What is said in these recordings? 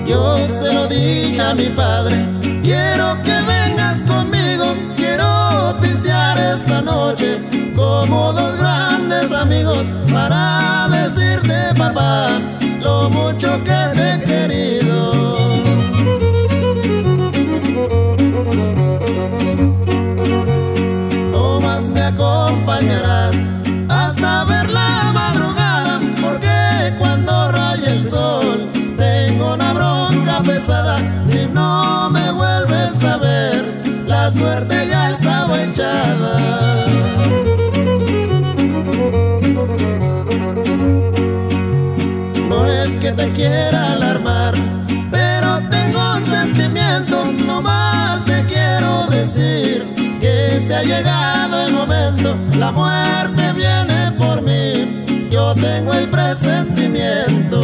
Yo se lo dije a mi padre, quiero que vengas conmigo, quiero pistear esta noche como dos grandes amigos para decirte, papá, lo mucho que te he querido. No más me acompañarás hasta ver la madrugada, porque cuando raye el sol tengo una bronca pesada. Si no me vuelves a ver, la suerte ya estaba echada. No es que te quiera alarmar, pero tengo un sentimiento. No más te quiero decir que se ha llegado el momento, la muerte viene por mí, yo tengo el presentimiento.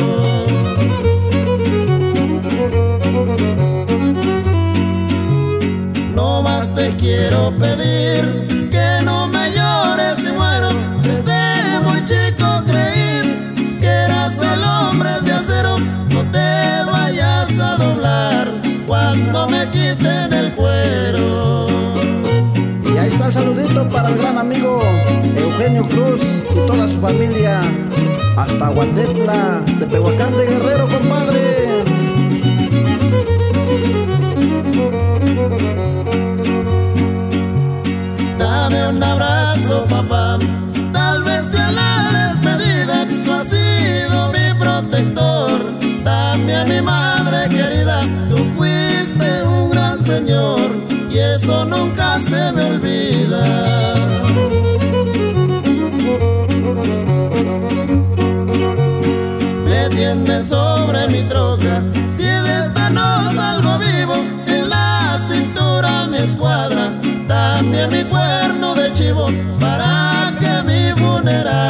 No más te quiero pedir que no me llores si muero. Desde muy chico creí que eras el hombre de acero. No te vayas a doblar cuando me quiten el cuero. Y ahí está el saludito para el gran amigo Eugenio Cruz y toda su familia hasta Huantepla, de Tepehuacán de Guerrero, compadre. Dame un abrazo, papá, tal vez sea la despedida. Tú has sido mi protector, dame a mi madre querida. Tú fuiste un gran señor y eso nunca se me olvida. Me tienden sobre mi troca, si de esta no salgo vivo, en la cintura mi escuadra, dame mi cuerno de chivo para que mi funeral